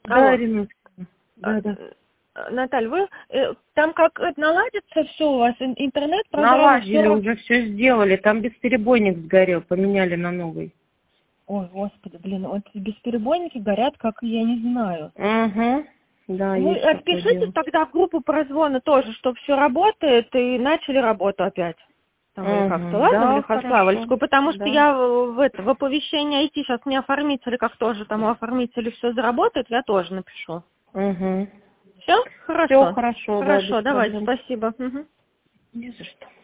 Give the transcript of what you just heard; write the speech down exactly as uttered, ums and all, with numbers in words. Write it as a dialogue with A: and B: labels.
A: Да,
B: Алло.
A: Риночка. Да, да.
B: Наталья, вы э, там как это наладится все у вас, ин- интернет, программа,
A: Наладили,
B: все.
A: уже все сделали. Там бесперебойник сгорел, поменяли на новый.
B: Ой, господи, блин, вот бесперебойники горят, как я не знаю.
A: Угу. Да,
B: Вы
A: есть такое
B: отпишитесь
A: дело.
B: тогда в группу прозвона тоже, что все работает, и начали работу опять. Там или как-то,
A: Угу.
B: ладно, в
A: Да, хорошо.
B: Лихославльскую, потому что
A: Да.
B: я в, в это, в оповещение идти, сейчас мне оформители, как тоже там у оформителей все заработает, я тоже напишу.
A: Угу.
B: Все?
A: Все
B: Хорошо.
A: хорошо, да, без
B: Хорошо, давайте,
A: проблем.
B: спасибо. Мгм.
A: Не за что.